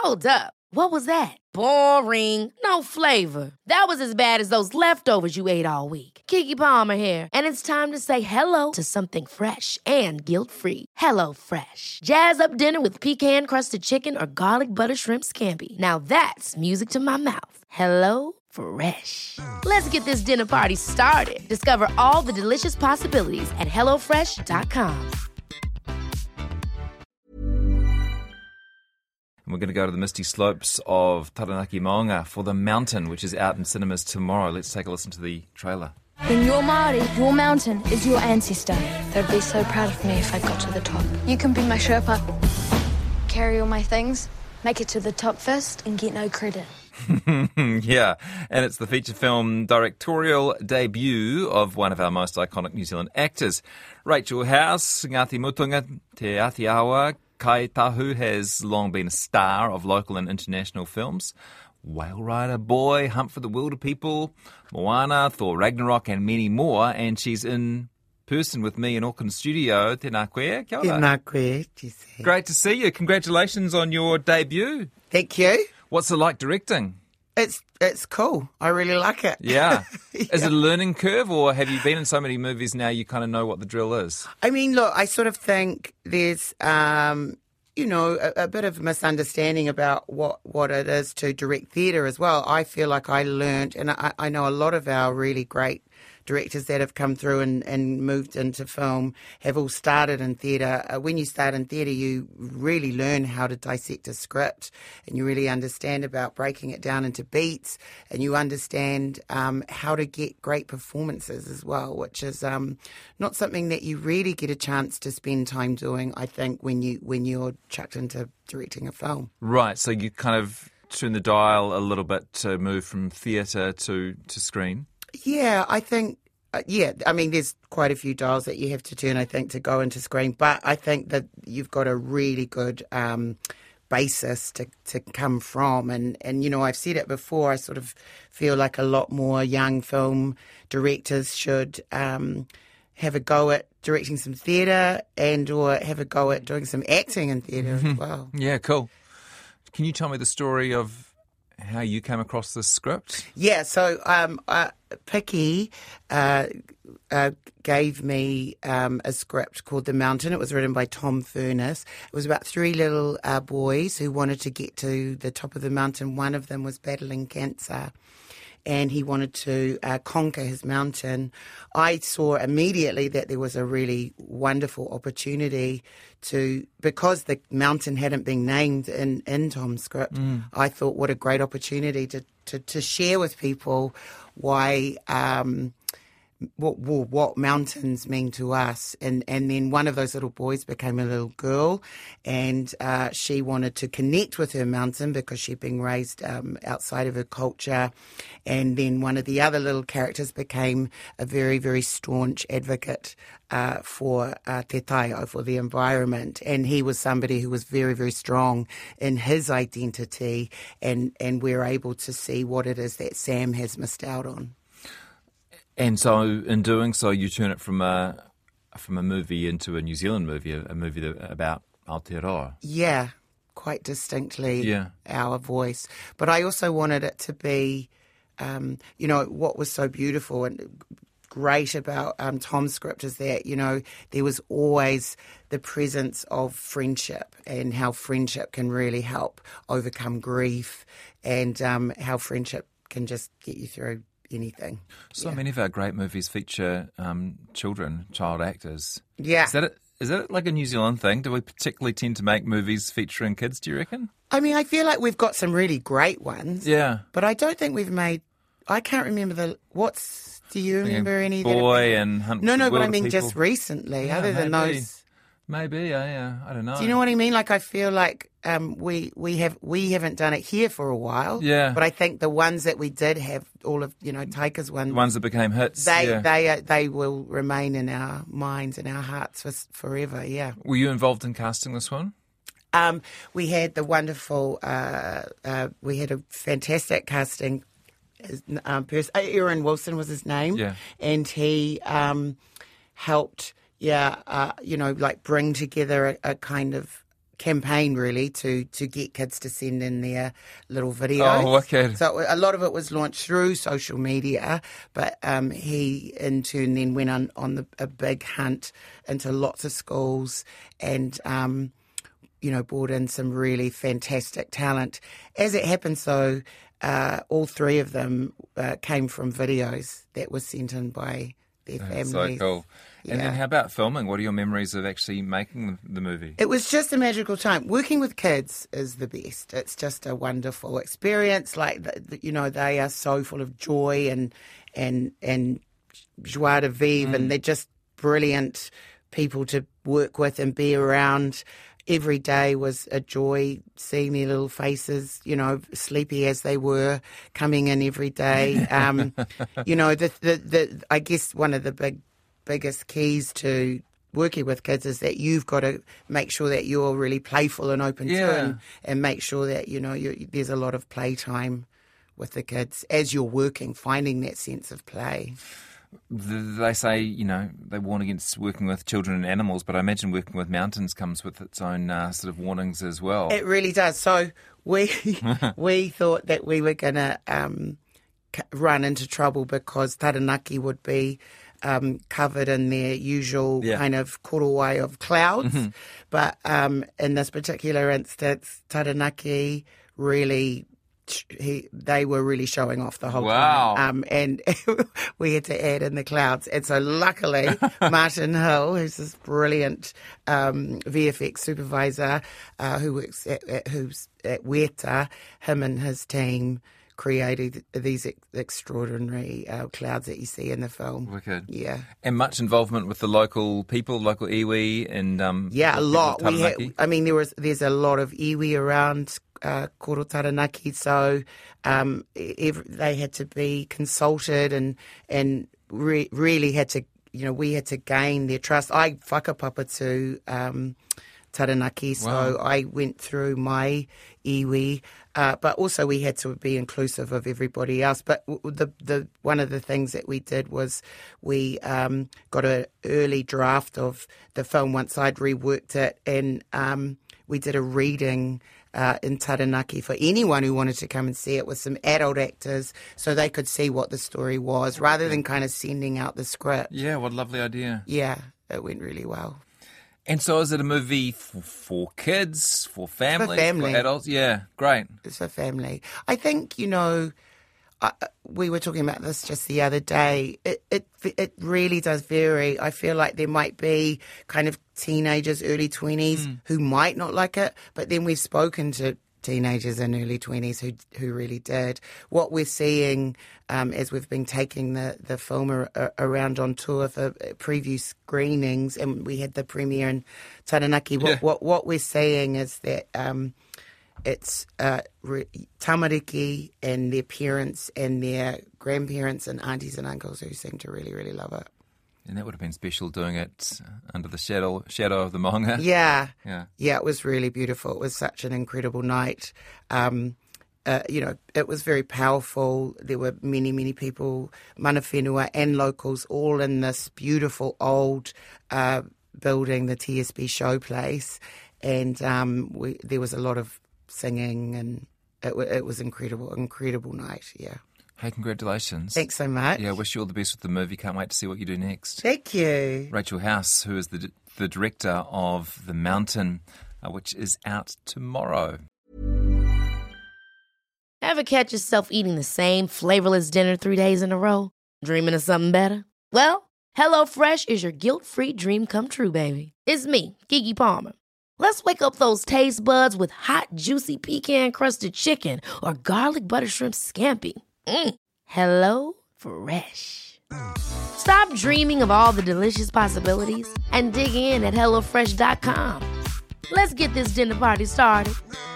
Hold up. What was that? Boring. No flavor. That was as bad as those leftovers you ate all week. Keke Palmer here. And it's time to say hello to something fresh and guilt-free. Hello Fresh. Jazz up dinner with pecan-crusted chicken or garlic butter shrimp scampi. Now that's music to my mouth. Hello Fresh. Let's get this dinner party started. Discover all the delicious possibilities at hellofresh.com. And we're going to go to the misty slopes of Taranaki Maunga for The Mountain, which is out in cinemas tomorrow. Let's take a listen to the trailer. In your Māori, your mountain is your ancestor. They'd be so proud of me if I got to the top. You can be my Sherpa. Carry all my things, make it to the top first, and get no credit. Yeah, and it's the feature film directorial debut of one of our most iconic New Zealand actors. Rachel House, Ngāti Mutunga, Te Ātiawa, Kai Tahu has long been a star of local and international films. Whale Rider Boy, Hunt for the Wilder People, Moana, Thor Ragnarok and many more. And she's in person with me in Auckland studio. Tēnā koe, kia ora. Tēnā koe, Jesse. Great to see you. Congratulations on your debut. Thank you. What's it like directing? It's cool. I really like it. Yeah. Is it a learning curve, or have you been in so many movies now you kind of know what the drill is? I mean, look, I sort of think there's, a bit of misunderstanding about what it is to direct theatre as well. I feel like I learned, and I know a lot of our really great directors that have come through and moved into film have all started in theatre. When you start in theatre, you really learn how to dissect a script, and you really understand about breaking it down into beats, and you understand how to get great performances as well, which is not something that you really get a chance to spend time doing, I think, when you're chucked into directing a film. Right, so you kind of turn the dial a little bit to move from theatre to screen? Yeah, I think, I mean, there's quite a few dials that you have to turn, I think, to go into screen. But I think that you've got a really good basis to come from. And, I've said it before, I sort of feel like a lot more young film directors should have a go at directing some theatre and or have a go at doing some acting in theatre as well. Yeah, cool. Can you tell me the story of how you came across this script? Yeah, so Piki gave me a script called The Mountain. It was written by Tom Furness. It was about three little boys who wanted to get to the top of the mountain. One of them was battling cancer, and he wanted to conquer his mountain. I saw immediately that there was a really wonderful opportunity because the mountain hadn't been named in Tom's script, I thought what a great opportunity to share with people why what mountains mean to us. And then one of those little boys became a little girl, and she wanted to connect with her mountain because she'd been raised outside of her culture. And then one of the other little characters became a very, very staunch advocate for te taio, for the environment. And he was somebody who was very, very strong in his identity, and we're able to see what it is that Sam has missed out on. And so, in doing so, you turn it from a movie into a New Zealand movie, a movie about Aotearoa. Yeah, quite distinctly our voice. But I also wanted it to be, what was so beautiful and great about Tom's script is that, there was always the presence of friendship and how friendship can really help overcome grief, and how friendship can just get you through anything. So many of our great movies feature child actors. Yeah. Is that like a New Zealand thing? Do we particularly tend to make movies featuring kids, do you reckon? I mean, I feel like we've got some really great ones. Yeah. But I don't think we've made... I can't remember do you remember any? Boy and Hunt for the No, but I Wilder mean People. just recently, other than maybe. those... Maybe, I don't know. Do you know what I mean? Like, I feel like we haven't done it here for a while. Yeah. But I think the ones that we did have, all of Taika's ones, The ones that became hits. they will remain in our minds and our hearts forever. Yeah. Were you involved in casting this one? We had the wonderful. We had a fantastic casting. Aaron Wilson was his name. Yeah. And he helped. Bring together a kind of campaign really to get kids to send in their little videos. Oh, okay. So a lot of it was launched through social media, but he in turn then went on a big hunt into lots of schools and brought in some really fantastic talent. As it happens, though, all three of them came from videos that were sent in by their families. So cool. And Yeah. then how about filming? What are your memories of actually making the movie? It was just a magical time. Working with kids is the best. It's just a wonderful experience. Like, they are so full of joy and joie de vivre, and they're just brilliant people to work with and be around. Every day was a joy, seeing their little faces, sleepy as they were, coming in every day. I guess one of the biggest keys to working with kids is that you've got to make sure that you're really playful and open to and make sure that, there's a lot of playtime with the kids as you're working, finding that sense of play. They say, they warn against working with children and animals, but I imagine working with mountains comes with its own sort of warnings as well. It really does. So we thought that we were going to run into trouble because Taranaki would be covered in their usual kind of korowai of clouds. Mm-hmm. But in this particular instance, Taranaki really... they were really showing off the whole time. And we had to add in the clouds. And so luckily, Martin Hill, who's this brilliant VFX supervisor who's at Weta, him and his team created these extraordinary clouds that you see in the film. Wicked. Yeah. And much involvement with the local people, local iwi and a lot. Taranaki? There's a lot of iwi around Koro Taranaki, so they had to be consulted and really had to, we had to gain their trust. I whakapapa to Taranaki, so I went through my iwi, but also we had to be inclusive of everybody else. But the one of the things that we did was we got an early draft of the film once I'd reworked it, and we did a reading in Taranaki for anyone who wanted to come and see it with some adult actors so they could see what the story was rather than kind of sending out the script. Yeah, what a lovely idea. Yeah, it went really well. And so is it a movie for kids, for families, family. for adults? Yeah, great. It's a family. I think, we were talking about this just the other day. It really does vary. I feel like there might be kind of teenagers, early 20s who might not like it, but then we've spoken to teenagers in early 20s who really did. What we're seeing as we've been taking the film around on tour for preview screenings, and we had the premiere in Taranaki, what we're seeing is that it's tamariki and their parents and their grandparents and aunties and uncles who seem to really, really love it. And that would have been special doing it under the shadow of the maunga. Yeah, Yeah. it was really beautiful. It was such an incredible night. It was very powerful. There were many, many people, mana whenua and locals, all in this beautiful old building, the TSB Showplace. And there was a lot of singing, and it was incredible night, yeah. Hey, congratulations. Thanks so much. Yeah, I wish you all the best with the movie. Can't wait to see what you do next. Thank you. Rachel House, who is the director of The Mountain, which is out tomorrow. Ever catch yourself eating the same flavorless dinner 3 days in a row? Dreaming of something better? Well, HelloFresh is your guilt-free dream come true, baby. It's me, Keke Palmer. Let's wake up those taste buds with hot, juicy pecan-crusted chicken or garlic butter shrimp scampi. Hello Fresh. Stop dreaming of all the delicious possibilities and dig in at HelloFresh.com. Let's get this dinner party started.